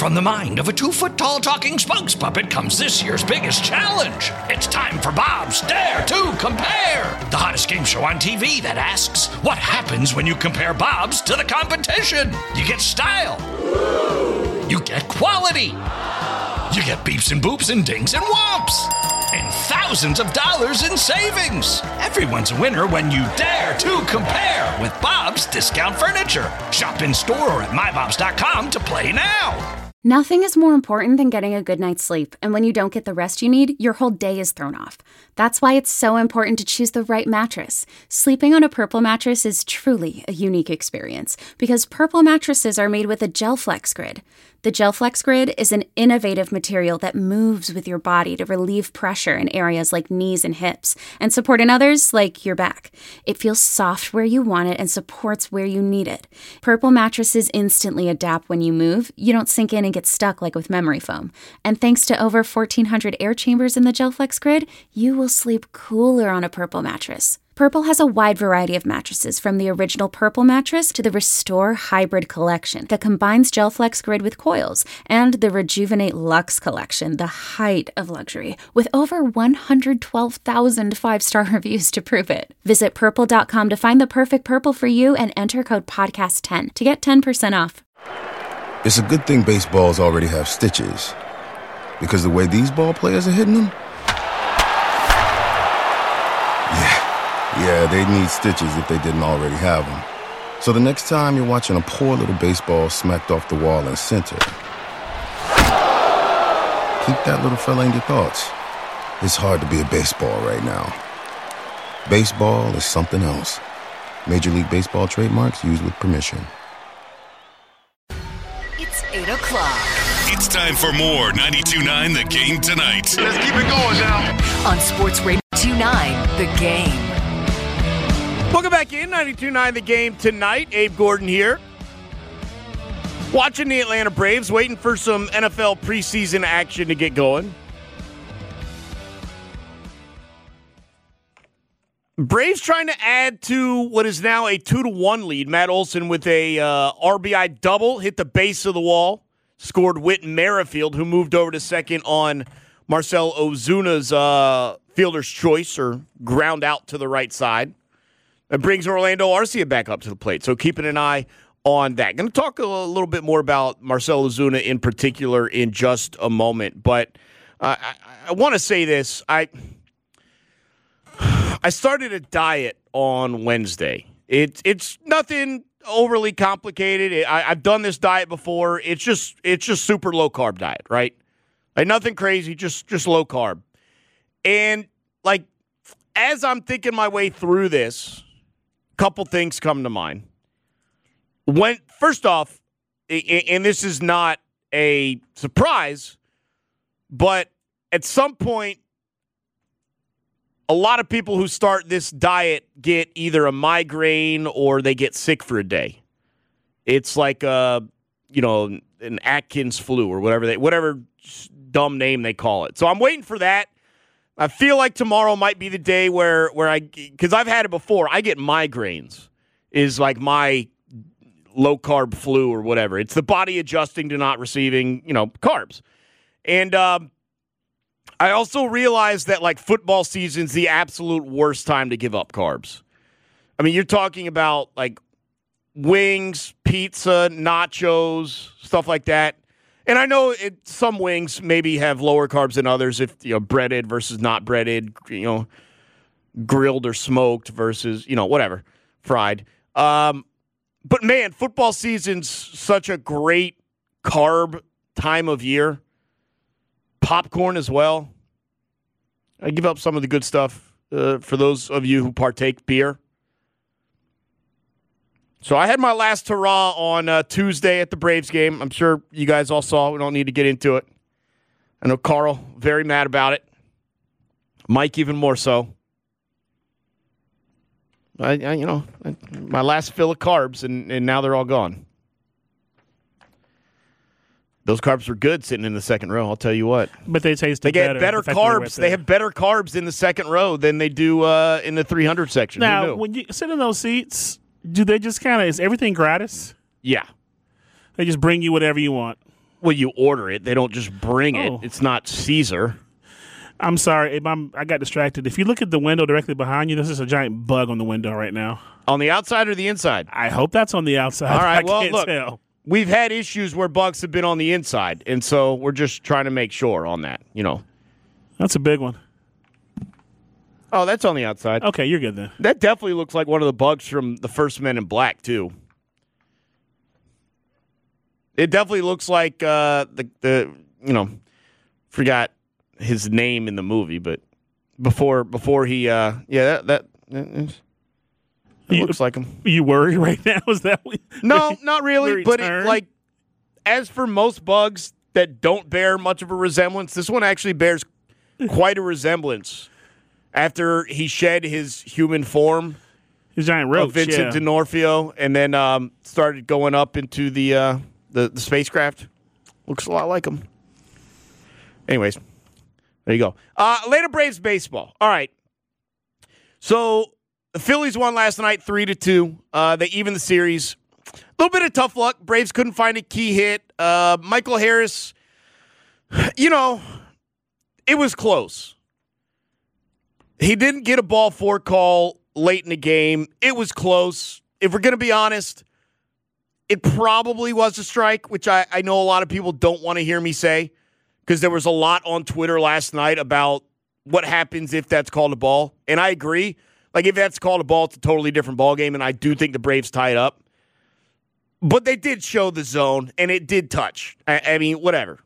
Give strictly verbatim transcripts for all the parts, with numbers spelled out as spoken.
From the mind of a two-foot-tall talking spokes puppet comes this year's biggest challenge. It's time for Bob's Dare to Compare, the hottest game show on T V that asks, what happens when you compare Bobs to the competition? You get style. You get quality. You get beeps and boops and dings and whomps. And thousands of dollars in savings. Everyone's a winner when you dare to compare with Bob's Discount Furniture. Shop in store or at my bobs dot com to play now. Nothing is more important than getting a good night's sleep, and when you don't get the rest you need, your whole day is thrown off. That's why it's so important to choose the right mattress. Sleeping on a Purple mattress is truly a unique experience, because Purple mattresses are made with a GelFlex Grid. The GelFlex Grid is an innovative material that moves with your body to relieve pressure in areas like knees and hips, and support in others like your back. It feels soft where you want it and supports where you need it. Purple mattresses instantly adapt when you move. You don't sink in and get stuck like with memory foam. And thanks to over fourteen hundred air chambers in the GelFlex Grid, you will sleep cooler on a Purple mattress. Purple has a wide variety of mattresses, from the original Purple mattress to the Restore Hybrid collection that combines GelFlex Grid with coils, and the Rejuvenate Luxe collection, the height of luxury, with over one hundred twelve thousand five-star reviews to prove it. Visit purple dot com to find the perfect Purple for you and enter code podcast ten to get ten percent off. It's a good thing baseballs already have stitches, because the way these ball players are hitting them, yeah. Yeah, they need stitches if they didn't already have them. So the next time you're watching a poor little baseball smacked off the wall in center, keep that little fella in your thoughts. It's hard to be a baseball right now. Baseball is something else. Major League Baseball trademarks used with permission. It's eight o'clock. It's time for more ninety-two point nine The Game tonight. Let's keep it going now. On Sports Radio ninety-two point nine The Game. Welcome back in, ninety-two point nine The Game tonight. Abe Gordon here. Watching the Atlanta Braves, waiting for some N F L preseason action to get going. Braves trying to add to what is now a two to one lead. Matt Olson with a uh, R B I double, hit the base of the wall, scored Whit Merrifield, who moved over to second on Marcell Ozuna's uh, fielder's choice, or ground out to the right side. It brings Orlando Arcia back up to the plate, so keeping an eye on that. Going to talk a little bit more about Marcell Ozuna in particular in just a moment, but uh, I, I want to say this. I I started a diet on Wednesday. It, it's nothing overly complicated. It, I, I've done this diet before. It's just it's just super low carb diet, right? Like nothing crazy, just just low carb. And like as I'm thinking my way through this, couple things come to mind. When first off, and this is not a surprise, but at some point, a lot of people who start this diet get either a migraine or they get sick for a day. It's like a, you know, an Atkins flu or whatever they, whatever dumb name they call it. So I'm waiting for that. I feel like tomorrow might be the day where, where I, because I've had it before, I get migraines, is like my low-carb flu or whatever. It's the body adjusting to not receiving, you know, carbs. And um, I also realized that, like, football season's the absolute worst time to give up carbs. I mean, you're talking about, like, wings, pizza, nachos, stuff like that. And I know it, some wings maybe have lower carbs than others, if, you know, breaded versus not breaded, you know, grilled or smoked versus, you know, whatever, fried. Um, but, man, football season's such a great carb time of year. Popcorn as well. I give up some of the good stuff uh, for those of you who partake beer. So I had my last hurrah on uh, Tuesday at the Braves game. I'm sure you guys all saw. We don't need to get into it. I know Carl, very mad about it. Mike, even more so. I, I you know, I, my last fill of carbs, and, and now they're all gone. Those carbs were good sitting in the second row, I'll tell you what. But they tasted they get better. better the carbs. They, they have better carbs in the second row than they do uh, in the three hundred section. Now, when you sit in those seats, do they just kind of, is everything gratis? Yeah. They just bring you whatever you want. Well, you order it. They don't just bring Oh. it. It's not Caesar. I'm sorry. I'm, I got distracted. If you look at the window directly behind you, this is a giant bug on the window right now. On the outside or the inside? I hope that's on the outside. All right, I well, can't look. tell. We've had issues where bugs have been on the inside, and so we're just trying to make sure on that, you know. That's a big one. Oh, that's on the outside. Okay, you're good then. That definitely looks like one of the bugs from the first Men in Black, too. It definitely looks like uh, the, the, you know, forgot his name in the movie, but before before he, uh, yeah, that, that it You- looks like him. You worried right now? Is that what, No, not really, but it, return? like, as for most bugs that don't bear much of a resemblance, this one actually bears quite a resemblance. After he shed his human form his giant roach? of Vincent yeah. D'Onofrio and then um, started going up into the, uh, the the spacecraft, looks a lot like him. Anyways, there you go. Uh, later Braves baseball. All right. So the Phillies won last night three to two. Uh, they evened the series. A little bit of tough luck. Braves couldn't find a key hit. Uh, Michael Harris, you know, it was close. He didn't get a ball four call late in the game. It was close. If we're going to be honest, it probably was a strike, which I, I know a lot of people don't want to hear me say because there was a lot on Twitter last night about what happens if that's called a ball. And I agree. Like, if that's called a ball, it's a totally different ballgame, and I do think the Braves tie it up. But they did show the zone, and it did touch. I, I mean, whatever.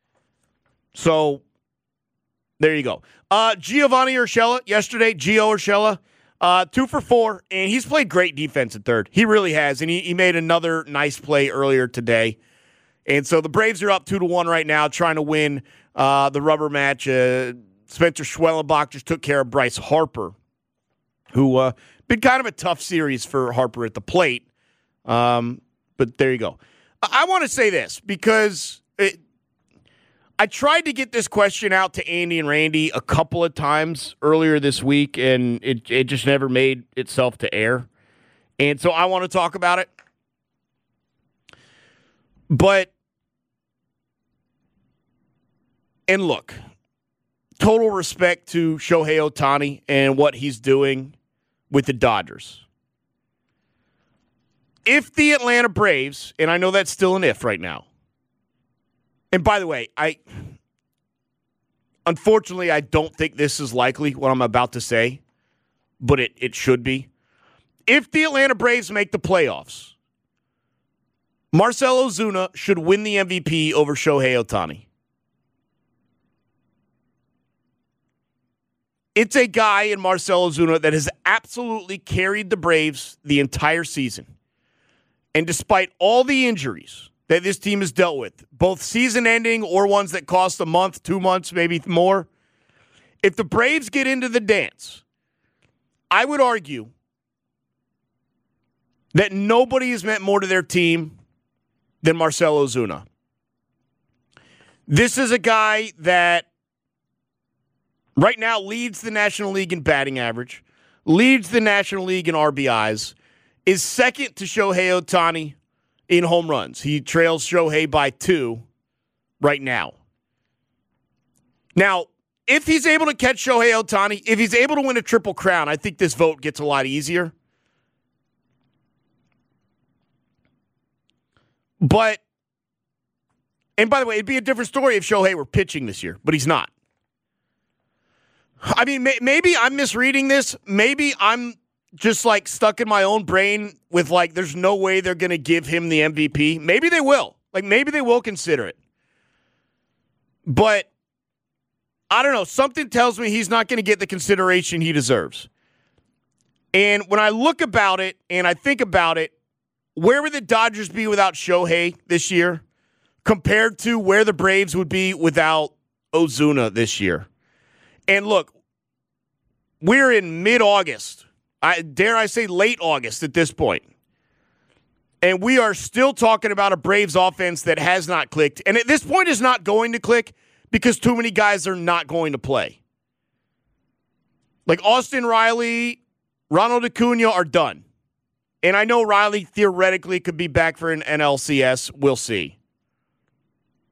So, there you go. Uh, Giovanni Urshela yesterday, Gio Urshela, uh, two for four, and he's played great defense at third. He really has, and he, he made another nice play earlier today. And so the Braves are up two to one right now, trying to win uh, the rubber match. Uh, Spencer Schwellenbach just took care of Bryce Harper, who uh, been kind of a tough series for Harper at the plate. Um, but there you go. I, I want to say this because it, I tried to get this question out to Andy and Randy a couple of times earlier this week, and it, it just never made itself to air. And so I want to talk about it. But, and look, total respect to Shohei Ohtani and what he's doing with the Dodgers. If the Atlanta Braves, and I know that's still an if right now, and by the way, I unfortunately I don't think this is likely what I'm about to say, but it, it should be. If the Atlanta Braves make the playoffs, Marcell Ozuna should win the M V P over Shohei Ohtani. It's a guy in Marcell Ozuna that has absolutely carried the Braves the entire season. And despite all the injuries that this team has dealt with, both season-ending or ones that cost a month, two months, maybe more, if the Braves get into the dance, I would argue that nobody has meant more to their team than Marcell Ozuna. This is a guy that right now leads the National League in batting average, leads the National League in R B Is, is second to Shohei Ohtani in home runs. He trails Shohei by two right now. Now, if he's able to catch Shohei Ohtani, if he's able to win a Triple Crown, I think this vote gets a lot easier. But, and by the way, it'd be a different story if Shohei were pitching this year, but he's not. I mean, may, maybe I'm misreading this. Maybe I'm just like stuck in my own brain with like, there's no way they're going to give him the M V P. Maybe they will. Like, maybe they will consider it. But I don't know. Something tells me he's not going to get the consideration he deserves. And when I look about it and I think about it, where would the Dodgers be without Shohei this year compared to where the Braves would be without Ozuna this year? And look, we're in mid-August. I dare I say late August at this point. And we are still talking about a Braves offense that has not clicked. And at this point is not going to click because too many guys are not going to play. Like Austin Riley, Ronald Acuna are done. And I know Riley theoretically could be back for an N L C S. We'll see.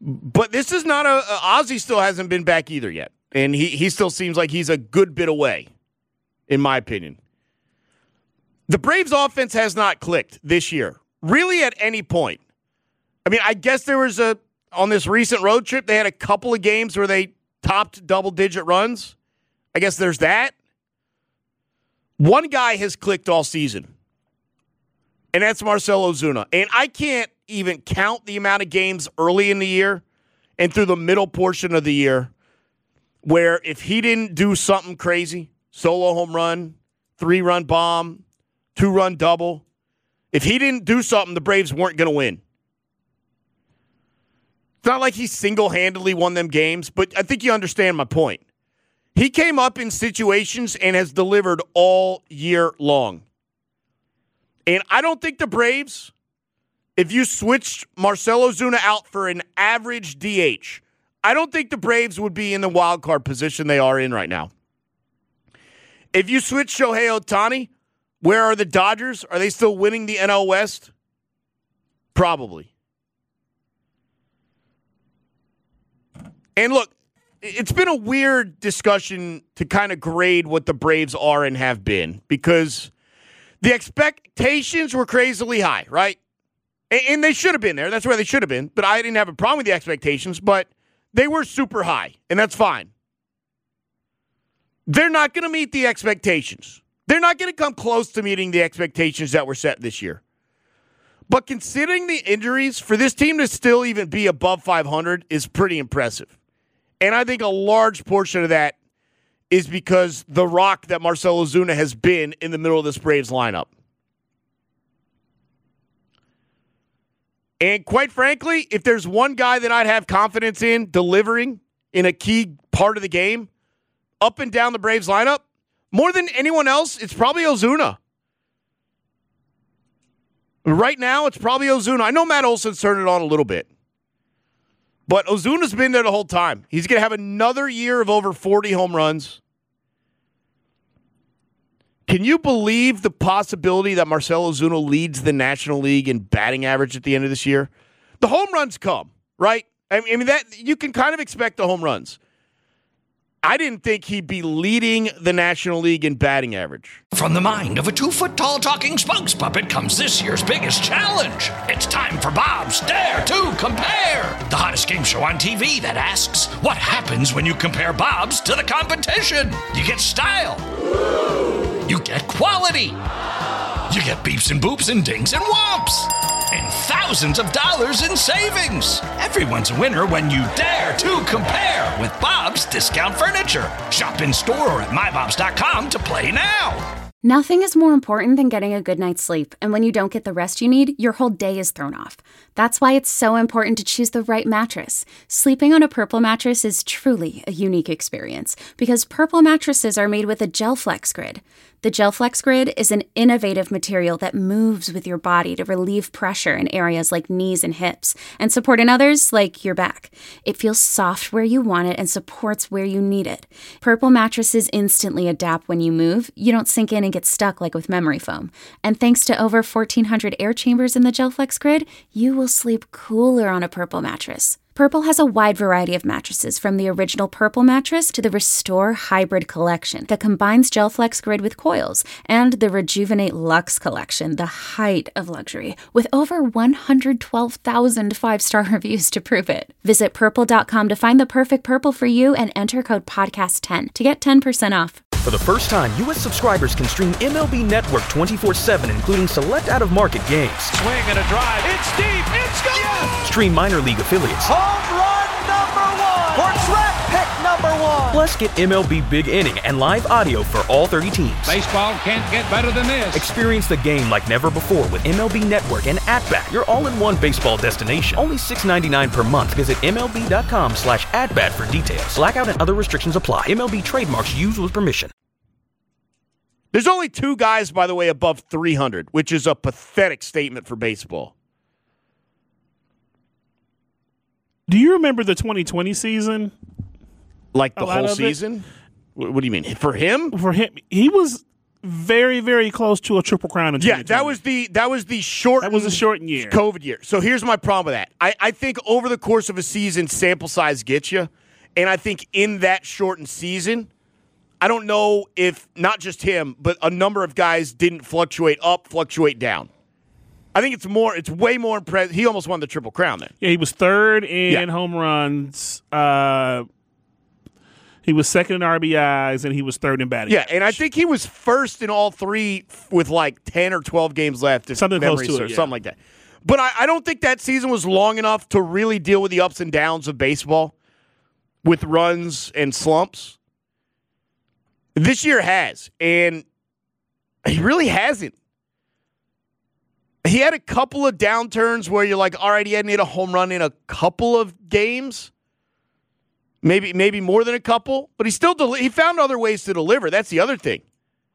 But this is not a, a Ozzie still hasn't been back either yet. And he, he still seems like he's a good bit away, in my opinion. The Braves offense has not clicked this year, really at any point. I mean, I guess there was a, on this recent road trip, they had a couple of games where they topped double-digit runs. I guess there's that. One guy has clicked all season, and that's Marcell Ozuna. And I can't even count the amount of games early in the year and through the middle portion of the year where if he didn't do something crazy, solo home run, three-run bomb, two-run double, if he didn't do something, the Braves weren't going to win. It's not like he single-handedly won them games, but I think you understand my point. He came up in situations and has delivered all year long. And I don't think the Braves, if you switched Marcell Ozuna out for an average D H, I don't think the Braves would be in the wild card position they are in right now. If you switch Shohei Ohtani, where are the Dodgers? Are they still winning the N L West? Probably. And look, it's been a weird discussion to kind of grade what the Braves are and have been because the expectations were crazily high, right? And they should have been there. That's where they should have been. But I didn't have a problem with the expectations, but they were super high, and that's fine. They're not going to meet the expectations. They're not going to come close to meeting the expectations that were set this year. But considering the injuries, for this team to still even be above five hundred is pretty impressive. And I think a large portion of that is because the rock that Marcell Ozuna has been in the middle of this Braves lineup. And quite frankly, if there's one guy that I'd have confidence in delivering in a key part of the game, up and down the Braves lineup, more than anyone else, it's probably Ozuna. Right now, it's probably Ozuna. I know Matt Olson's turned it on a little bit. But Ozuna's been there the whole time. He's going to have another year of over forty home runs. Can you believe the possibility that Marcell Ozuna leads the National League in batting average at the end of this year? The home runs come, right? I mean, that you can kind of expect the home runs. I didn't think he'd be leading the National League in batting average. From the mind of a two-foot-tall talking spokes puppet comes this year's biggest challenge. It's time for Bob's Dare to Compare, the hottest game show on T V that asks, what happens when you compare Bob's to the competition? You get style. You get quality. You get beeps and boops and dings and whomps. And thousands of dollars in savings. Everyone's a winner when you dare to compare with Bob's Discount Furniture. Shop in store or at my bobs dot com to play now. Nothing is more important than getting a good night's sleep, and when you don't get the rest you need, your whole day is thrown off. That's why it's so important to choose the right mattress. Sleeping on a Purple mattress is truly a unique experience, because Purple mattresses are made with a GelFlex Grid. The GelFlex Grid is an innovative material that moves with your body to relieve pressure in areas like knees and hips, and support in others like your back. It feels soft where you want it and supports where you need it. Purple mattresses instantly adapt when you move. You don't sink in and get stuck like with memory foam. And thanks to over fourteen hundred air chambers in the GelFlex Grid, you will sleep cooler on a Purple mattress. Purple has a wide variety of mattresses, from the original Purple mattress to the Restore Hybrid collection that combines GelFlex Grid with coils, and the Rejuvenate Luxe collection, the height of luxury, with over one hundred twelve thousand five-star reviews to prove it. Visit purple dot com to find the perfect Purple for you and enter code podcast ten to get ten percent off. For the first time, U S subscribers can stream M L B Network twenty-four seven, including select out-of-market games. Swing and a drive. It's deep. It's gone. Yes. Stream minor league affiliates. Home run number one. Or draft pick number one. Plus, get M L B Big Inning and live audio for all thirty teams. Baseball can't get better than this. Experience the game like never before with M L B Network and At-Bat, your all-in-one baseball destination. Only six dollars and ninety-nine cents per month. Visit M L B dot com slash at-bat for details. Blackout and other restrictions apply. M L B trademarks used with permission. There's only two guys, by the way, above three hundred, which is a pathetic statement for baseball. Do you remember the twenty twenty season? Like the whole season? What do you mean? For him? For him, he was very, very close to a triple crown in Yeah, that was the that was the short. That was a shortened year. COVID year. So here's my problem with that. I, I think over the course of a season, sample size gets you. And I think in that shortened season, I don't know if not just him, but a number of guys didn't fluctuate up, fluctuate down. I think it's more. It's way more impressive. He almost won the Triple Crown then. Yeah, he was third in Yeah. home runs. Uh, he was second in R B Is, and he was third in batting. Yeah, and I think he was first in all three with like ten or twelve games left. If Something close memory to it, serves, yeah. something like that. But I, I don't think that season was long enough to really deal with the ups and downs of baseball with runs and slumps. This year has, and he really hasn't. He had a couple of downturns where you're like, all right, he hadn't hit a home run in a couple of games. Maybe maybe more than a couple, but he still del- he found other ways to deliver. That's the other thing.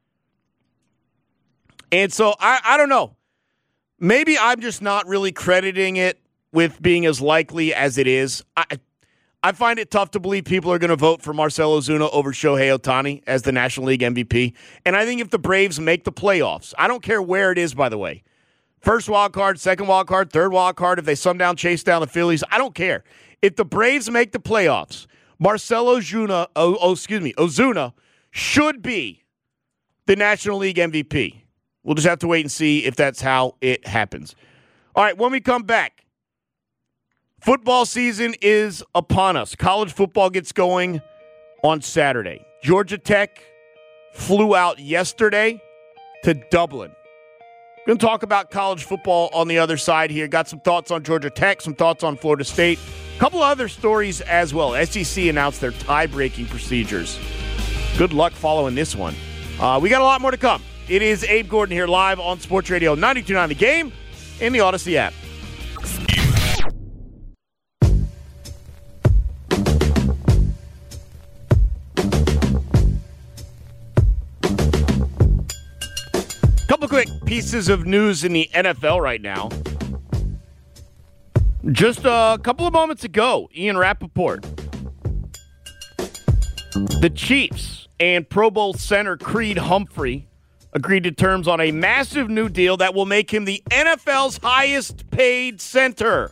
And so I, I don't know. Maybe I'm just not really crediting it with being as likely as it is. I I find it tough to believe people are going to vote for Marcell Ozuna over Shohei Ohtani as the National League M V P. And I think if the Braves make the playoffs, I don't care where it is, by the way. First wild card, second wild card, third wild card, if they somehow chase down the Phillies, I don't care. If the Braves make the playoffs, Marcell Ozuna, oh, oh, excuse me, Ozuna should be the National League M V P. We'll just have to wait and see if that's how it happens. All right, when we come back, football season is upon us. College football gets going on Saturday. Georgia Tech flew out yesterday to Dublin. Going to talk about college football on the other side here. Got some thoughts on Georgia Tech, some thoughts on Florida State. A couple other stories as well. S E C announced their tie-breaking procedures. Good luck following this one. Uh, we got a lot more to come. It is Abe Gordon here live on Sports Radio ninety-two point nine The Game and the Odyssey app. Couple quick pieces of news in the N F L right now. Just a couple of moments ago, Ian Rappaport, the Chiefs and Pro Bowl center Creed Humphrey agreed to terms on a massive new deal that will make him the N F L's highest paid center.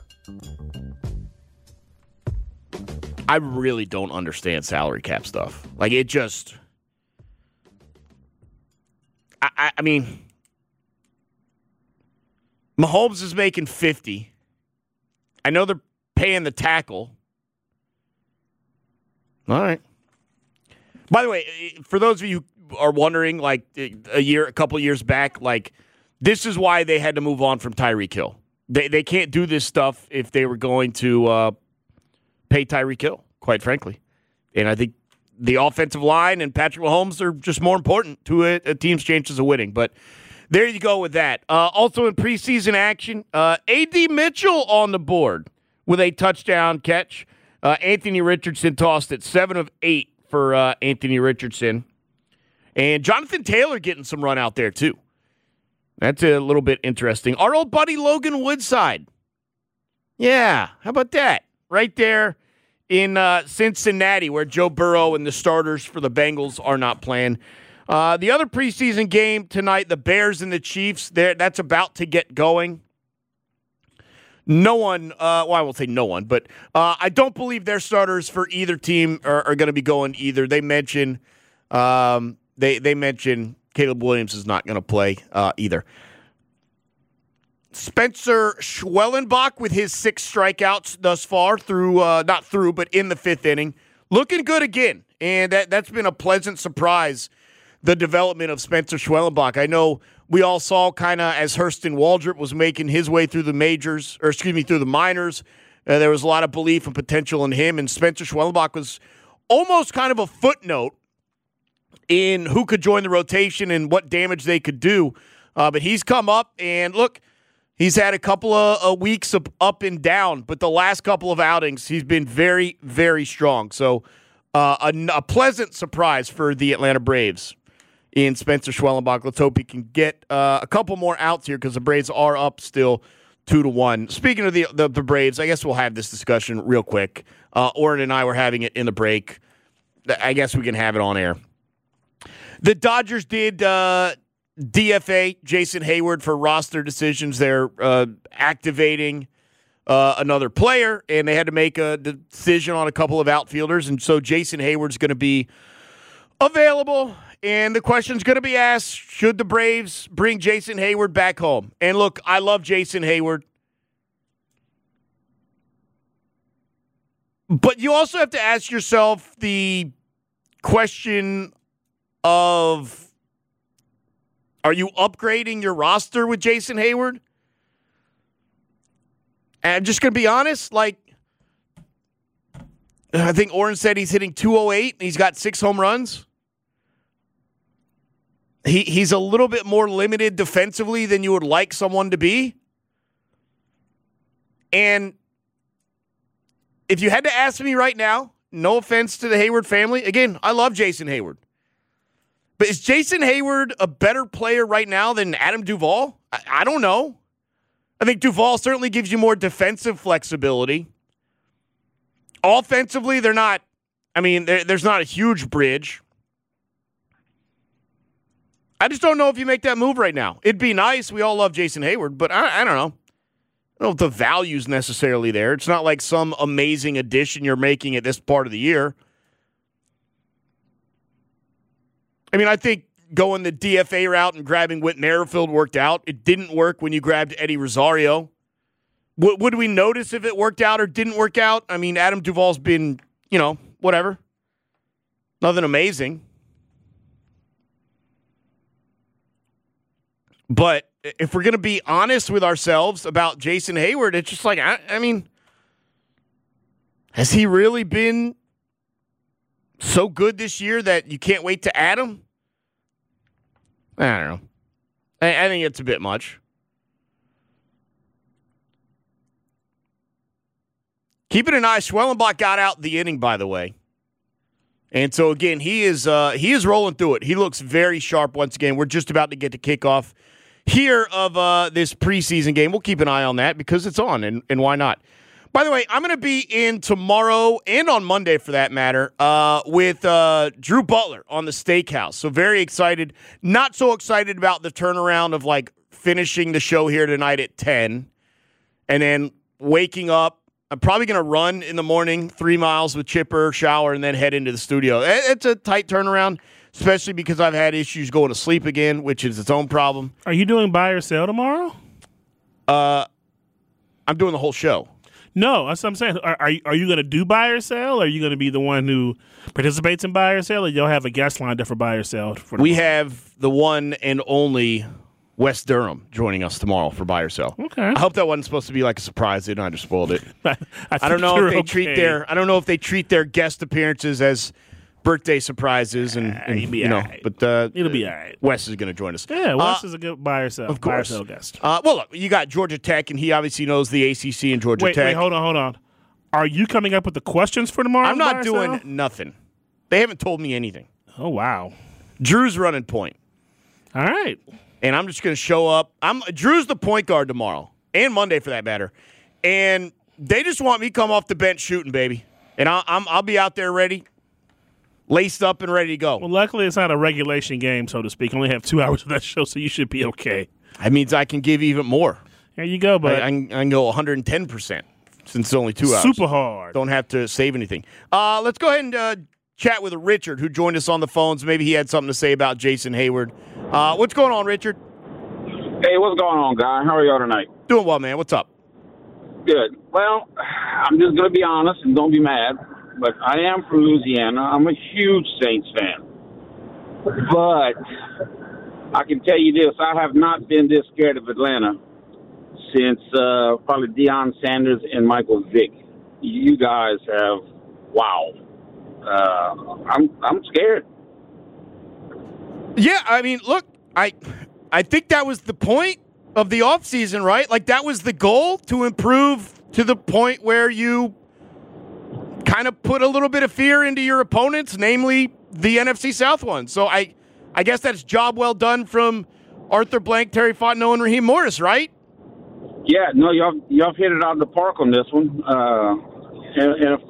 I really don't understand salary cap stuff. Like, it just... I, I, I mean... Mahomes is making fifty. I know they're paying the tackle. All right. By the way, for those of you who are wondering, like a year, a couple years back, like this is why they had to move on from Tyreek Hill. They they can't do this stuff if they were going to uh, pay Tyreek Hill, quite frankly. And I think the offensive line and Patrick Mahomes are just more important to a, a team's chances of winning. But there you go with that. Uh, also in preseason action, uh, A D Mitchell on the board with a touchdown catch. Uh, Anthony Richardson tossed it, seven of eight for uh, Anthony Richardson. And Jonathan Taylor getting some run out there, too. That's a little bit interesting. Our old buddy Logan Woodside. Yeah, how about that? Right there in uh, Cincinnati, where Joe Burrow and the starters for the Bengals are not playing. Uh, the other preseason game tonight, the Bears and the Chiefs, that's about to get going. No one, uh, well, I won't say no one, but uh, I don't believe their starters for either team are, are going to be going either. They mentioned, um, they they mentioned Caleb Williams is not going to play uh, either. Spencer Schwellenbach with his six strikeouts thus far through, uh, not through, but in the fifth inning, looking good again, and that that's been a pleasant surprise. The development of Spencer Schwellenbach. I know we all saw kind of as Hurston Waldrop was making his way through the majors, or excuse me, through the minors. Uh, there was a lot of belief and potential in him, and Spencer Schwellenbach was almost kind of a footnote in who could join the rotation and what damage they could do. Uh, but he's come up, and look, he's had a couple of uh, weeks of up and down, but the last couple of outings, he's been very, very strong. So uh, a, a pleasant surprise for the Atlanta Braves in Spencer Schwellenbach. Let's hope he can get uh, a couple more outs here because the Braves are up still two to one. Speaking of the, the the Braves, I guess we'll have this discussion real quick. Uh, Oren and I were having it in the break. I guess we can have it on air. The Dodgers did uh, D F A Jason Hayward for roster decisions. They're uh, activating uh, another player, and they had to make a decision on a couple of outfielders, and so Jason Hayward's going to be available. And the question's going to be asked, should the Braves bring Jason Hayward back home? And look, I love Jason Hayward. But you also have to ask yourself the question of, are you upgrading your roster with Jason Hayward? And I'm just going to be honest, like, I think Oren said he's hitting two oh eight, and he's got six home runs. He He's a little bit more limited defensively than you would like someone to be. And if you had to ask me right now, no offense to the Hayward family, again, I love Jason Hayward. But is Jason Hayward a better player right now than Adam Duvall? I, I don't know. I think Duvall certainly gives you more defensive flexibility. Offensively, they're not, I mean, there's not a huge bridge. I just don't know if you make that move right now. It'd be nice. We all love Jason Hayward, but I, I don't know. I don't know if the value's necessarily there. It's not like some amazing addition you're making at this part of the year. I mean, I think going the D F A route and grabbing Whit Merrifield worked out. It didn't work when you grabbed Eddie Rosario. W- would we notice if it worked out or didn't work out? I mean, Adam Duvall's been, you know, whatever. Nothing amazing. But if we're going to be honest with ourselves about Jason Hayward, it's just like, I, I mean, has he really been so good this year that you can't wait to add him? I don't know. I, I think it's a bit much. Keeping an eye, Schwellenbach got out the inning, by the way. And so, again, he is uh, he is rolling through it. He looks very sharp once again. We're just about to get to kickoff here of uh, this preseason game. We'll keep an eye on that because it's on, and, and why not? By the way, I'm going to be in tomorrow and on Monday, for that matter, uh, with uh, Drew Butler on the Steakhouse. So very excited. Not so excited about the turnaround of, like, finishing the show here tonight at ten and then waking up. I'm probably going to run in the morning, three miles with Chipper, shower, and then head into the studio. It's a tight turnaround, especially because I've had issues going to sleep again, which is its own problem. Are you doing buy or sell tomorrow? Uh, I'm doing the whole show. No, that's what I'm saying. Are, are you, are you going to do buy or sell? Or are you going to be the one who participates in buy or sell? Or you'll have a guest lined up for buy or sell? For we have the one and only Wes Durham joining us tomorrow for buy or sell. Okay. I hope that wasn't supposed to be like a surprise. They don't have to spoil it. I, I, I don't know if they okay. treat their I don't know if they treat their guest appearances as birthday surprises and, and uh, you know, right. but uh, it'll be all right. Wes is going to join us. Yeah, Wes uh, is a good buy or sell. Of course. Buy or sell guest. Uh, well, look, you got Georgia Tech, and he obviously knows the A C C and Georgia wait, Tech. Wait, hold on, hold on. Are you coming up with the questions for tomorrow? I'm not buy or doing sell? nothing. They haven't told me anything. Oh, wow. Drew's running point. All right. And I'm just going to show up. I'm Drew's the point guard tomorrow, and Monday for that matter. And they just want me to come off the bench shooting, baby. And I'll, I'm, I'll be out there ready, laced up and ready to go. Well, luckily it's not a regulation game, so to speak. I only have two hours of that show, so you should be okay. That means I can give even more. There you go, bud. I, I, can, I can go one hundred ten percent since it's only two hours. Super hard. Don't have to save anything. Uh, let's go ahead and uh, chat with Richard, who joined us on the phones. Maybe he had something to say about Jason Hayward. Uh, what's going on, Richard? Hey, what's going on, guy? How are y'all tonight? Doing well, man. What's up? Good. Well, I'm just going to be honest and don't be mad, but I am from Louisiana. I'm a huge Saints fan. But I can tell you this, I have not been this scared of Atlanta since uh, probably Deion Sanders and Michael Vick. You guys have, wow. Uh, I'm I'm scared. Yeah, I mean, look, I I think that was the point of the offseason, right? Like, that was the goal, to improve to the point where you kind of put a little bit of fear into your opponents, namely the N F C South one. So I I guess that's job well done from Arthur Blank, Terry Fontenot, and Raheem Morris, right? Yeah, no, y'all y'all hit it out of the park on this one. Uh, and, and, of course,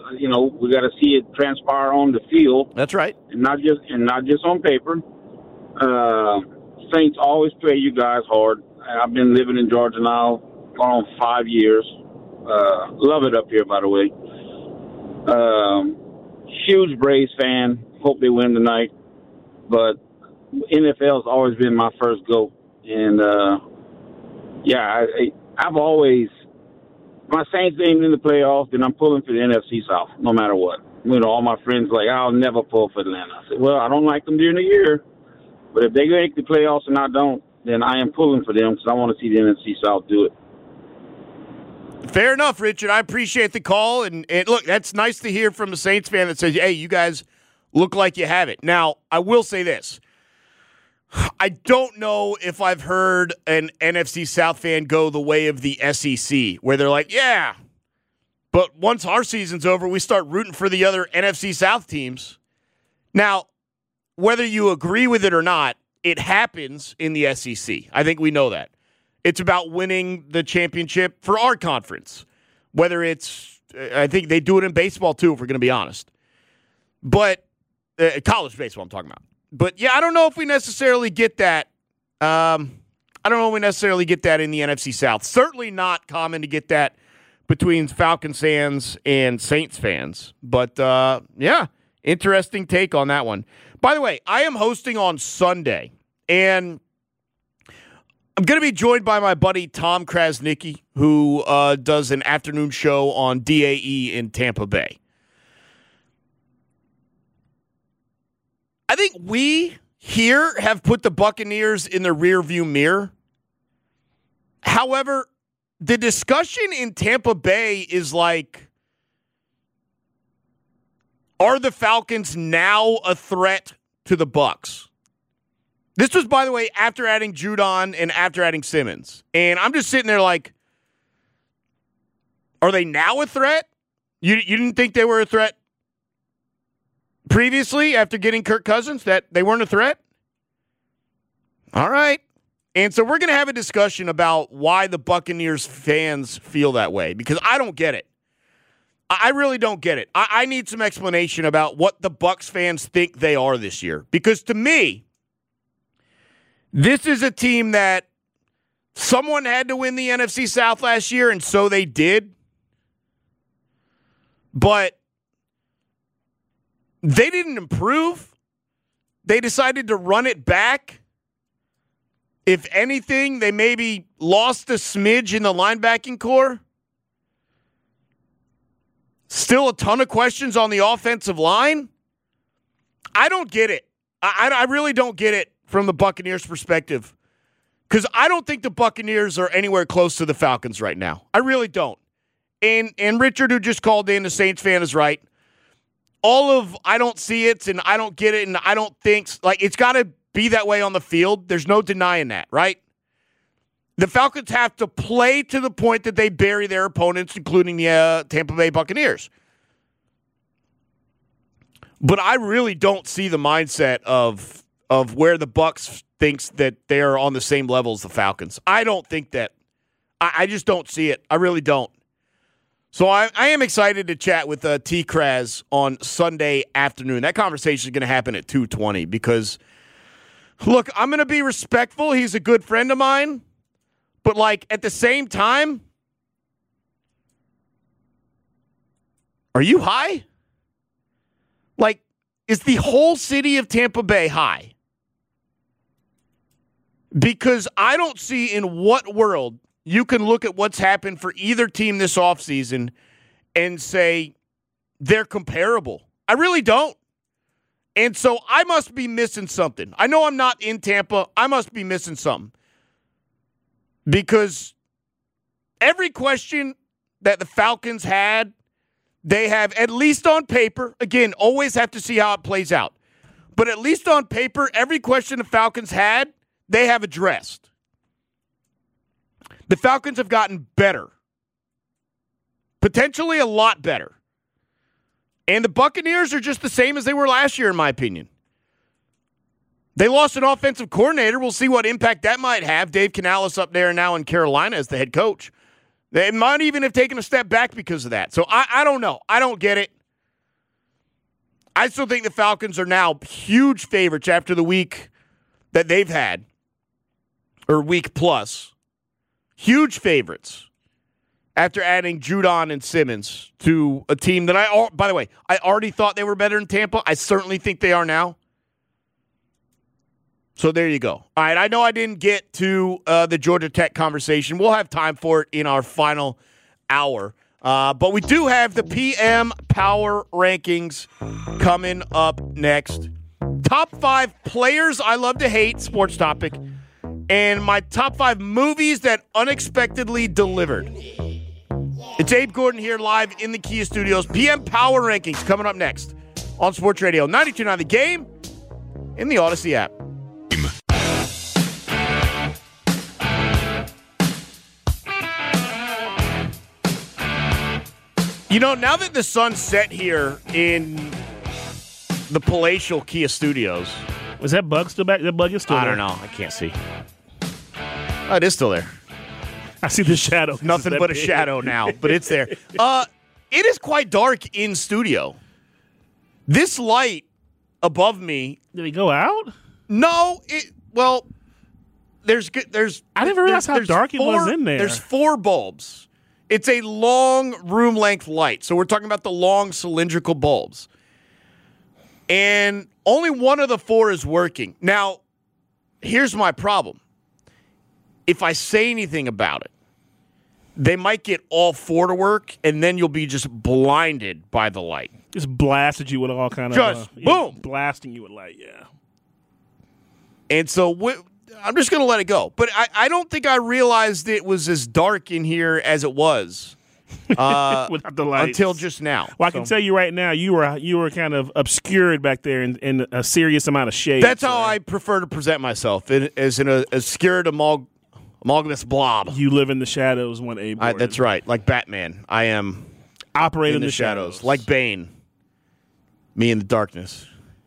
you know, we got to see it transpire on the field. That's right, and not just and not just on paper. Uh, Saints always play you guys hard. I've been living in Georgia now going on five years. Uh, love it up here, by the way. Um, huge Braves fan. Hope they win tonight. But N F L has always been my first go. And, uh, yeah, I, I, I've always – my Saints ain't in the playoffs, then I'm pulling for the N F C South no matter what. You know, all my friends are like, I'll never pull for Atlanta. I said, well, I don't like them during the year. But if they make the playoffs and I don't, then I am pulling for them because I want to see the N F C South do it. Fair enough, Richard. I appreciate the call. And, and look, that's nice to hear from a Saints fan that says, hey, you guys look like you have it. Now, I will say this. I don't know if I've heard an N F C South fan go the way of the S E C, where they're like, yeah, but once our season's over, we start rooting for the other N F C South teams. Now, whether you agree with it or not, it happens in the S E C. I think we know that. It's about winning the championship for our conference. Whether it's, I think they do it in baseball too, if we're going to be honest. But, uh, college baseball I'm talking about. But, yeah, I don't know if we necessarily get that. Um, I don't know if we necessarily get that in the N F C South. Certainly not common to get that between Falcons fans and Saints fans. But, uh, yeah, interesting take on that one. By the way, I am hosting on Sunday, and I'm going to be joined by my buddy Tom Krasnicki, who uh, does an afternoon show on D A E in Tampa Bay. I think we here have put the Buccaneers in the rearview mirror. However, the discussion in Tampa Bay is like, are the Falcons now a threat to the Bucs? This was, by the way, after adding Judon and after adding Simmons. And I'm just sitting there like, are they now a threat? You, you didn't think they were a threat previously, after getting Kirk Cousins, that they weren't a threat? All right. And so we're going to have a discussion about why the Buccaneers fans feel that way, because I don't get it. I really don't get it. I, I need some explanation about what the Bucs fans think they are this year, because to me, this is a team that someone had to win the N F C South last year, and so they did. But they didn't improve. They decided to run it back. If anything, they maybe lost a smidge in the linebacking core. Still a ton of questions on the offensive line. I don't get it. I, I really don't get it from the Buccaneers' perspective, because I don't think the Buccaneers are anywhere close to the Falcons right now. I really don't. And and Richard, who just called in, the Saints fan, is right. All of I don't see it and I don't get it and I don't think, like, it's got to be that way on the field. There's no denying that, right? The Falcons have to play to the point that they bury their opponents, including the uh, Tampa Bay Buccaneers. But I really don't see the mindset of of where the Bucs thinks that they're on the same level as the Falcons. I don't think that. I, I just don't see it. I really don't. So I, I am excited to chat with uh, T. Kraz on Sunday afternoon. That conversation is going to happen at two twenty because, look, I'm going to be respectful. He's a good friend of mine. But, like, at the same time, are you high? Like, is the whole city of Tampa Bay high? Because I don't see in what world you can look at what's happened for either team this offseason and say they're comparable. I really don't. And so I must be missing something. I know I'm not in Tampa. I must be missing something. Because every question that the Falcons had, they have, at least on paper, again, always have to see how it plays out. But at least on paper, every question the Falcons had, they have addressed. The Falcons have gotten better. Potentially a lot better. And the Buccaneers are just the same as they were last year, in my opinion. They lost an offensive coordinator. We'll see what impact that might have. Dave Canales up there now in Carolina as the head coach. They might even have taken a step back because of that. So I, I don't know. I don't get it. I still think the Falcons are now huge favorites after the week that they've had, or week plus. Huge favorites after adding Judon and Simmons to a team that I, by the way, I already thought they were better than Tampa. I certainly think they are now. So there you go. All right, I know I didn't get to uh, the Georgia Tech conversation. We'll have time for it in our final hour. Uh, but we do have the P M Power Rankings coming up next. Top five players I love to hate, sports topic, and my top five movies that unexpectedly delivered. It's Abe Gordon here live in the Kia Studios. P M Power Rankings coming up next on Sports Radio ninety-two point nine The Game in the Odyssey app. You know, now that the sun's set here in the palatial Kia Studios. Was that bug still back? That bug is still I there? I don't know. I can't see. Oh, it is still there. I see the shadow. Nothing but a big. shadow now, but it's there. Uh, it is quite dark in studio. This light above me. Did it go out? No. It well, there's there's. I didn't realize how dark four, it was in there. There's four bulbs. It's a long room length light. So we're talking about the long cylindrical bulbs. And only one of the four is working. Now, here's my problem. If I say anything about it, they might get all four to work, and then you'll be just blinded by the light. Just blasted you with all kind of... Just, uh, boom! Yeah, blasting you with light, yeah. And so... We, I'm just going to let it go. But I, I don't think I realized it was as dark in here as it was uh, without the lights until just now. Well, I so. can tell you right now, you were you were kind of obscured back there in, in a serious amount of shade. That's so. how I prefer to present myself, in, as in a obscured amal- amalgamous blob. You live in the shadows, one Abe. I, that's right. Like Batman. I am Operate in, in the, the shadows. shadows. Like Bane. Me in the darkness.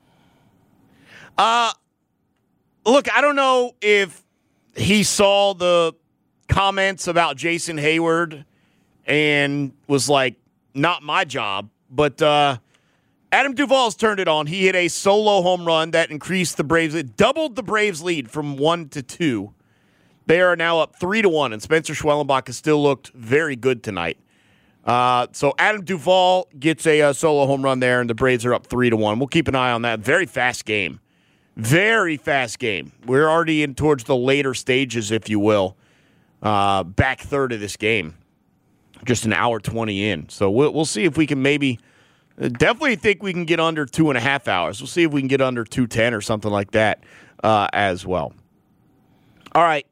Uh, look, I don't know if he saw the comments about Jason Hayward and was like, not my job. But uh, Adam Duvall's turned it on. He hit a solo home run that increased the Braves. It doubled the Braves' lead from one to two. They are now up three to one, and Spencer Schwellenbach has still looked very good tonight. Uh, so Adam Duvall gets a uh, solo home run there, and the Braves are up three to one. We'll keep an eye on that. Very fast game. Very fast game. We're already in towards the later stages, if you will. Uh, back third of this game. Just an hour twenty in. So we'll, we'll see if we can maybe uh, definitely think we can get under two and a half hours. We'll see if we can get under two ten or something like that uh, as well. All right.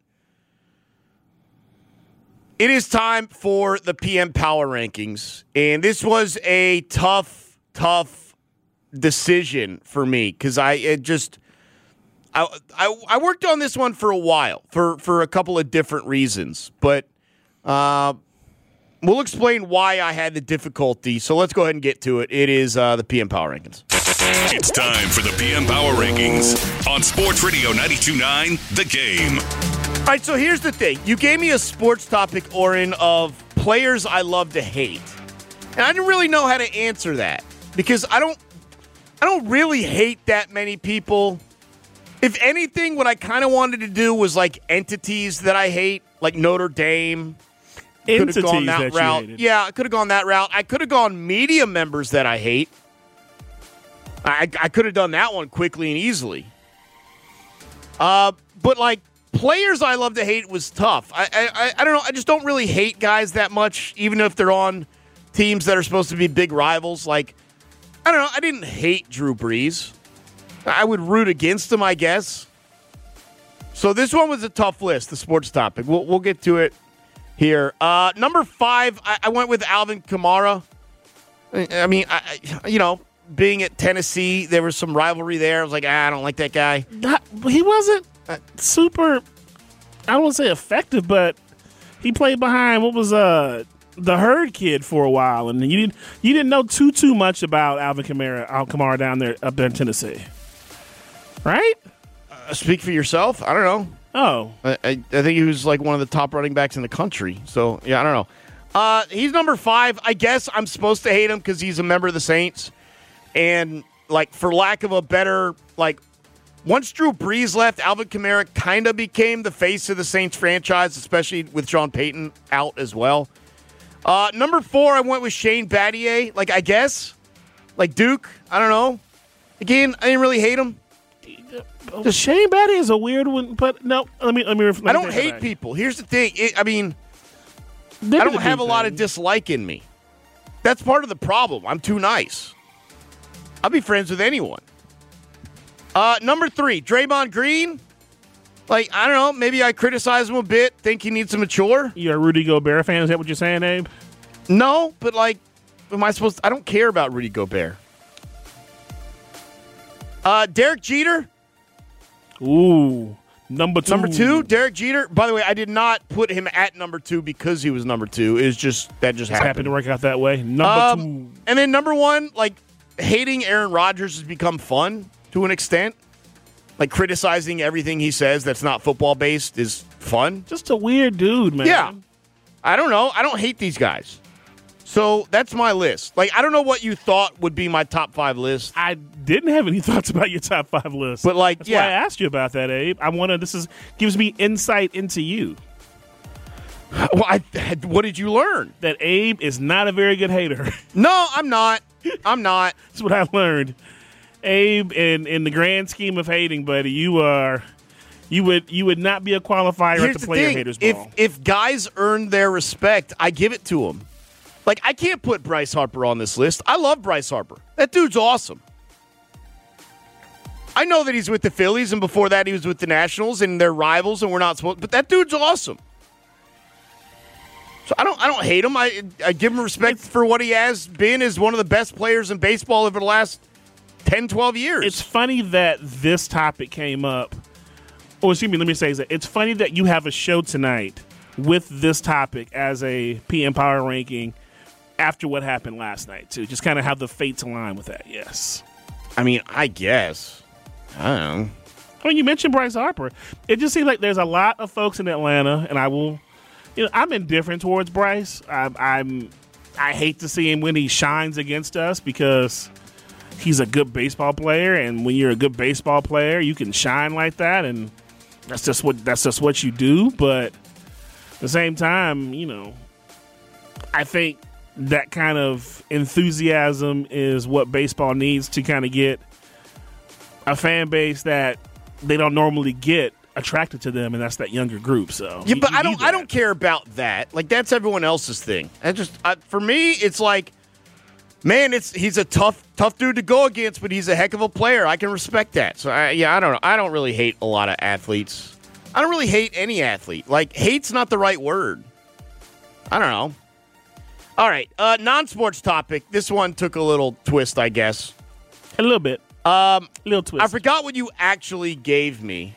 It is time for the P M Power Rankings. And this was a tough, tough decision for me because I it just I, I I worked on this one for a while for, for a couple of different reasons, but uh, we'll explain why I had the difficulty. So let's go ahead and get to it. It is uh, the P M Power Rankings. It's time for the P M Power Rankings on Sports Radio ninety-two point nine The Game. All right, so here's the thing. You gave me a sports topic, Oren, of players I love to hate. And I didn't really know how to answer that because I don't I don't really hate that many people. If anything, what I kind of wanted to do was like entities that I hate, like Notre Dame. Could have gone that, that route. hated. Yeah, I could have gone that route. I could have gone media members that I hate. I, I could have done that one quickly and easily. Uh, but like players I love to hate was tough. I, I I don't know. I just don't really hate guys that much, even if they're on teams that are supposed to be big rivals. Like, I don't know. I didn't hate Drew Brees. I would root against him, I guess. So this one was a tough list, the sports topic. We'll, we'll get to it here. Uh, number five, I, I went with Alvin Kamara. I, I mean, I, you know, being at Tennessee, there was some rivalry there. I was like, ah, I don't like that guy. Not, he wasn't super, I don't want to say effective, but he played behind what was uh the Herd kid for a while, and you didn't you didn't know too too much about Alvin Kamara, Alvin Kamara down there up there in Tennessee, right? Uh, speak for yourself. I don't know. Oh, I, I, I think he was like one of the top running backs in the country. So yeah, I don't know. Uh, he's number five. I guess I'm supposed to hate him because he's a member of the Saints, and like for lack of a better, like once Drew Brees left, Alvin Kamara kind of became the face of the Saints franchise, especially with Sean Payton out as well. Uh, number four, I went with Shane Battier. Like, I guess. Like Duke. I don't know. Again, I didn't really hate him. The Shane Battier is a weird one, but no, let me let me. Let me I don't hate back. people. Here's the thing. It, I mean, They're I don't have a thing. lot of dislike in me. That's part of the problem. I'm too nice. I'll be friends with anyone. Uh, number three, Draymond Green. Like, I don't know. Maybe I criticize him a bit. Think he needs to mature. You're a Rudy Gobert fan? Is that what you're saying, Abe? No, but like, am I supposed to? I don't care about Rudy Gobert. Uh, Derek Jeter. Ooh, number two. Number two, Derek Jeter. By the way, I did not put him at number two because he was number two. It was just, that just happened. happened to work out that way. Number um, two. And then number one, like, hating Aaron Rodgers has become fun to an extent. Like, criticizing everything he says that's not football-based is fun. Just a weird dude, man. Yeah. I don't know. I don't hate these guys. So that's my list. Like, I don't know what you thought would be my top five list. I didn't have any thoughts about your top five list. But, like, that's yeah. why I asked you about that, Abe. I want to, this is gives me insight into you. Well, I, what did you learn? That Abe is not a very good hater. No, I'm not. I'm not. That's what I learned. Abe, in, in the grand scheme of hating, buddy, you are you would you would not be a qualifier Here's at the, the player thing. haters If ball. if guys earn their respect, I give it to them. Like, I can't put Bryce Harper on this list. I love Bryce Harper. That dude's awesome. I know that he's with the Phillies, and before that he was with the Nationals, and they're rivals, and we're not supposed. But that dude's awesome. So I don't I don't hate him. I I give him respect for what he has been as one of the best players in baseball over the last ten, twelve years. It's funny that this topic came up. Oh, excuse me, let me say that. It's funny that you have a show tonight with this topic as a P M Power Ranking after what happened last night, too. Just kind of how the fates align with that, yes. I mean, I guess. I don't know. I mean, you mentioned Bryce Harper. It just seems like there's a lot of folks in Atlanta, and I will, you know, I'm indifferent towards Bryce. I'm, I'm I hate to see him when he shines against us because he's a good baseball player, and when you're a good baseball player, you can shine like that, and that's just what that's just what you do. But at the same time, you know, I think that kind of enthusiasm is what baseball needs to kind of get a fan base that they don't normally get attracted to them, and that's that younger group. So yeah, you, but you I don't. that. I don't care about that. Like, that's everyone else's thing. I just I, for me, it's like, man, it's he's a tough, tough dude to go against, but he's a heck of a player. I can respect that. So I, yeah, I don't know. I don't really hate a lot of athletes. I don't really hate any athlete. Like, hate's not the right word. I don't know. All right, uh, non-sports topic. This one took a little twist, I guess. A little bit. Um, a little twist. I forgot what you actually gave me.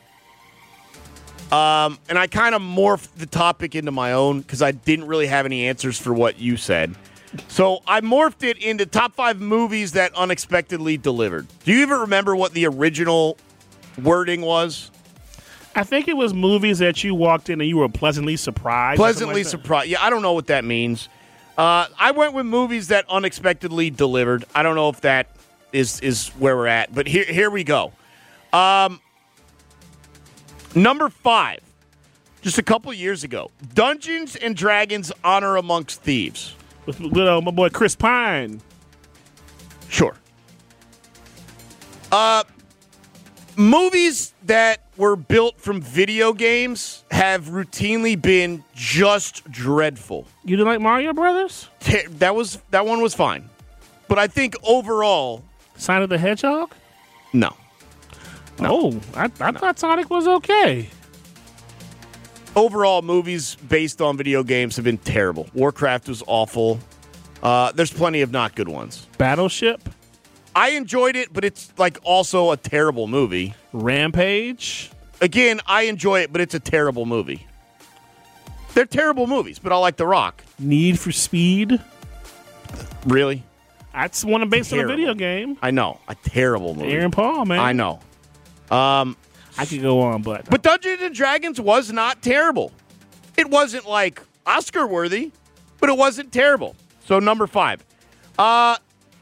Um, and I kind of morphed the topic into my own because I didn't really have any answers for what you said. So I morphed it into top five movies that unexpectedly delivered. Do you even remember what the original wording was? I think it was movies that you walked in and you were pleasantly surprised. Pleasantly like surprised. Yeah, I don't know what that means. Uh, I went with movies that unexpectedly delivered. I don't know if that is is where we're at, but here here we go. Um, number five, just a couple years ago, Dungeons and Dragons: Honor Amongst Thieves. With little my boy Chris Pine. Sure. Uh, movies that were built from video games have routinely been just dreadful. You didn't like Mario Brothers? Te- that was that one was fine, but I think overall, Sonic the Hedgehog? No. no. Oh, I, I no. thought Sonic was okay. Overall, movies based on video games have been terrible. Warcraft was awful. Uh, there's plenty of not good ones. Battleship? I enjoyed it, but it's like also a terrible movie. Rampage? Again, I enjoy it, but it's a terrible movie. They're terrible movies, but I like The Rock. Need for Speed? Really? That's one based terrible. on a video game. I know. A terrible movie. Aaron Paul, man. I know. Um, I could go on, but... But Dungeons and Dragons was not terrible. It wasn't, like, Oscar-worthy, but it wasn't terrible. So, number five. Uh,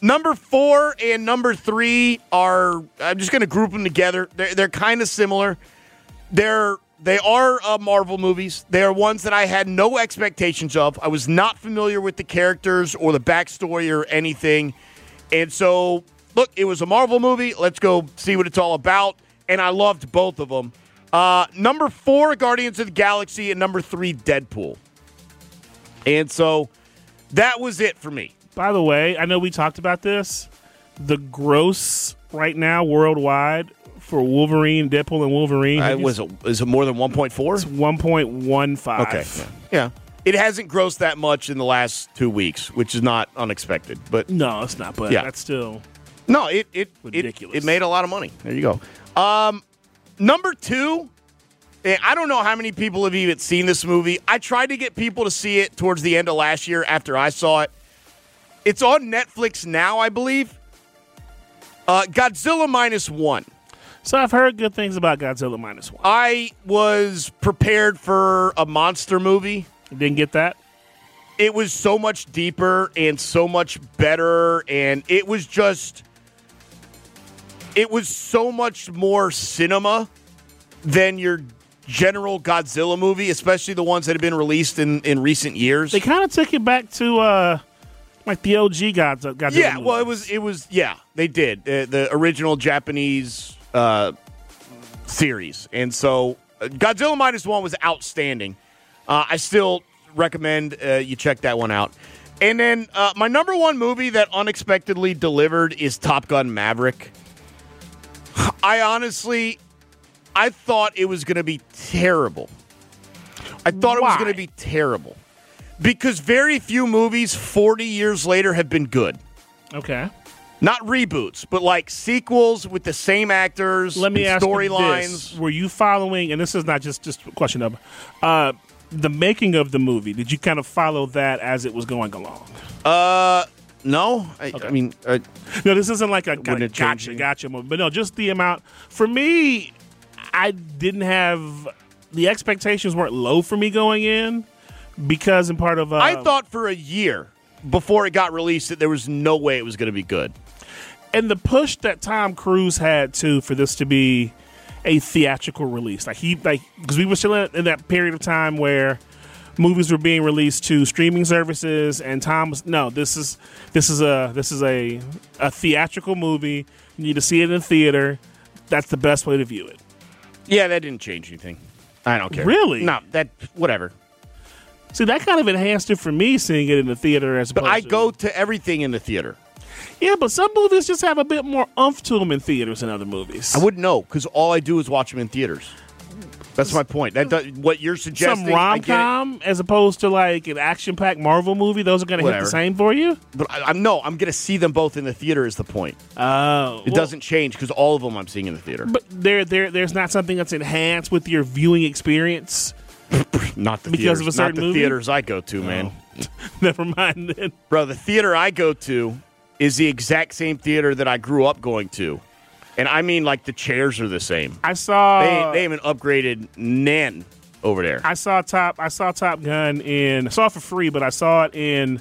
number four and number three are, I'm just going to group them together. They're, they're kind of similar. They're, they are uh, Marvel movies. They are ones that I had no expectations of. I was not familiar with the characters or the backstory or anything. And so, look, it was a Marvel movie. Let's go see what it's all about. And I loved both of them. Uh, number four, Guardians of the Galaxy, and number three, Deadpool. And so that was it for me. By the way, I know we talked about this. The gross right now worldwide for Wolverine, Deadpool, and Wolverine. Uh, was it, is it more than one point four? It's one point one five. Okay. Yeah. It hasn't grossed that much in the last two weeks, which is not unexpected. But no, it's not. But yeah. that's still no. It it ridiculous. It, it made a lot of money. There you go. Um, number two. I don't know how many people have even seen this movie. I tried to get people to see it towards the end of last year after I saw it. It's on Netflix now, I believe. Uh, Godzilla Minus One. So I've heard good things about Godzilla Minus One. I was prepared for a monster movie. Didn't get that? It was so much deeper and so much better, and it was just... It was so much more cinema than your general Godzilla movie, especially the ones that have been released in, in recent years. They kind of took it back to uh, like the O G Godzilla. Godzilla yeah, movies. well, it was it was yeah, they did uh, the original Japanese uh, series, and so uh, Godzilla Minus One was outstanding. Uh, I still recommend uh, you check that one out. And then uh, my number one movie that unexpectedly delivered is Top Gun Maverick. I honestly. I thought it was going to be terrible. I thought Why? it was going to be terrible. Because very few movies forty years later have been good. Okay. Not reboots, but like sequels with the same actors, Let me ask you storylines. this. Were you following, and this is not just, just a question of, uh, the making of the movie, did you kind of follow that as it was going along? Uh... No, I, okay. I mean... Uh, no, this isn't like a kind of gotcha, changed. gotcha moment. But no, just the amount. For me... I didn't have the expectations weren't low for me going in because in part of uh, I thought for a year before it got released that there was no way it was going to be good. And the push that Tom Cruise had too for this to be a theatrical release, like he like because we were still in that period of time where movies were being released to streaming services, and Tom was no, this is this is a this is a a theatrical movie. You need to see it in theater. That's the best way to view it. Yeah, that didn't change anything. I don't care. Really? No, that whatever. See, that kind of enhanced it for me seeing it in the theater as opposed But I to... go to everything in the theater. Yeah, but some movies just have a bit more oomph to them in theaters than other movies. I wouldn't know because all I do is watch them in theaters. That's my point. That does, what you're suggesting. Some rom-com as opposed to like an action-packed Marvel movie, those are going to hit the same for you? But I, I'm no, I'm going to see them both in the theater is the point. Oh. It well, doesn't change because all of them I'm seeing in the theater. But there, there, there's not something that's enhanced with your viewing experience? Not the because theaters. of a certain Not the movie? theaters I go to, man. Oh. Never mind then. Bro, the theater I go to is the exact same theater that I grew up going to. And I mean, like, the chairs are the same. I saw... They, they haven't upgraded none over there. I saw Top I saw Top Gun in... I saw it for free, but I saw it in...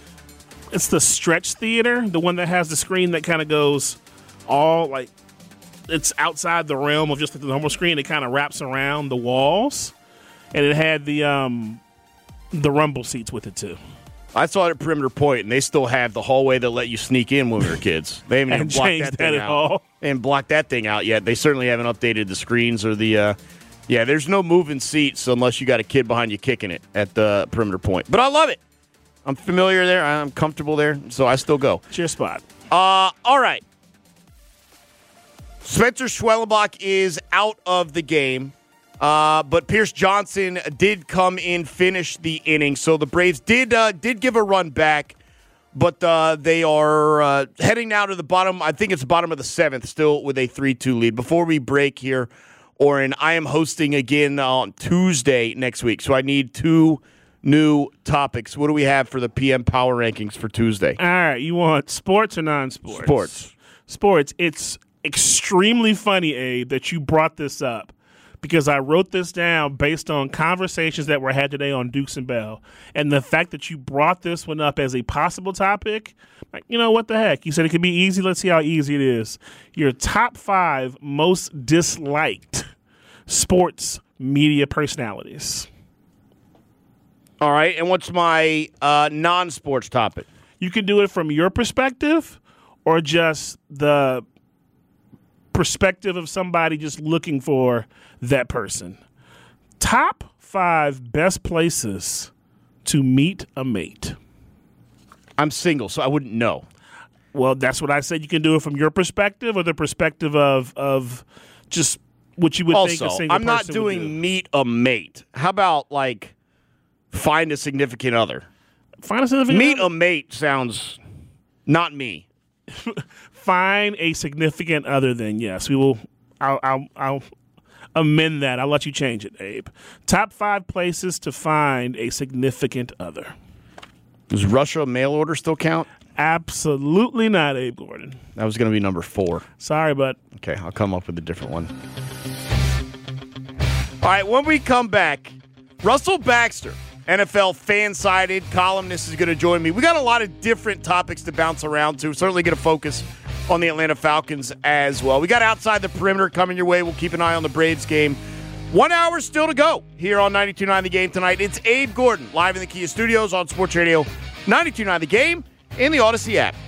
It's the Stretch Theater, the one that has the screen that kind of goes all, like... It's outside the realm of just the normal screen. It kind of wraps around the walls. And it had the um, the rumble seats with it, too. I saw it at Perimeter Point, and they still have the hallway that let you sneak in when we were kids. They haven't even blocked that, that thing at out. all. They haven't blocked that thing out yet. They certainly haven't updated the screens or the. Uh, yeah, there's no moving seats unless you got a kid behind you kicking it at the Perimeter Point. But I love it. I'm familiar there. I'm comfortable there, so I still go. It's your spot. Uh, all right. Spencer Schwellenbach is out of the game. Uh, but Pierce Johnson did come in, finish the inning. So the Braves did uh, did give a run back, but uh, they are uh, heading now to the bottom. I think it's the bottom of the seventh, still with a three two lead. Before we break here, Oren, I am hosting again on Tuesday next week, so I need two new topics. What do we have for the P M Power Rankings for Tuesday? All right, you want sports or non-sports? Sports. Sports. It's extremely funny, Abe, that you brought this up. because I wrote this down based on conversations that were had today on Dukes and Bell. And the fact that you brought this one up as a possible topic, like, you know, what the heck? You said it could be easy. Let's see how easy it is. Your top five most disliked sports media personalities. All right, and what's my uh, non-sports topic? You can do it from your perspective or just the perspective of somebody just looking for that person. Top five best places to meet a mate. I'm single, so I wouldn't know. Well, that's what I said. You can do it from your perspective or the perspective of of just what you would also, think a single I'm not person doing would do. meet a mate. How about, like, find a significant other? Find a significant Meet other? a mate sounds not me. Find a significant other, then yes. We will I'll, I'll I'll amend that. I'll let you change it, Abe. Top five places to find a significant other. Does Russia mail order still count? Absolutely not, Abe Gordon. That was going to be number four. Sorry, bud. Okay, I'll come up with a different one. All right, when we come back, Russell Baxter, N F L fan-sided columnist, is going to join me. We got a lot of different topics to bounce around to. Certainly going to focus on the Atlanta Falcons as well. We got Outside the Perimeter coming your way. We'll keep an eye on the Braves game. One hour still to go here on ninety-two point nine The Game tonight. It's Abe Gordon live in the Kia Studios on Sports Radio ninety-two point nine The Game in the Odyssey app.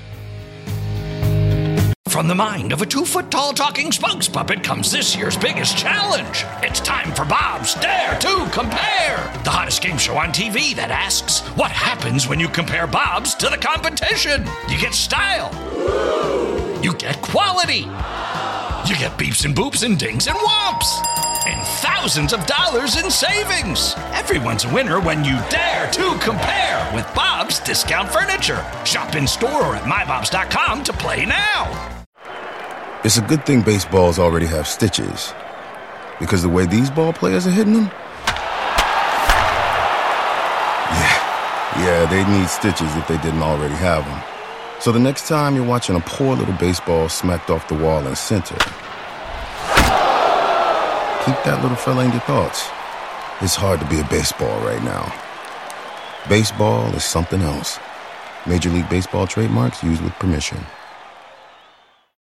From the mind of a two-foot-tall talking spokes puppet comes this year's biggest challenge. It's time for Bob's Dare to Compare, the hottest game show on T V that asks, what happens when you compare Bob's to the competition? You get style. You get quality. You get beeps and boops and dings and whomps. And thousands of dollars in savings. Everyone's a winner when you dare to compare with Bob's Discount Furniture. Shop in store or at my bobs dot com to play now. It's a good thing baseballs already have stitches, because the way these ball players are hitting them, yeah, yeah, they need stitches if they didn't already have them. So the next time you're watching a poor little baseball smacked off the wall in center, keep that little fella in your thoughts. It's hard to be a baseball right now. Baseball is something else. Major League Baseball trademarks used with permission.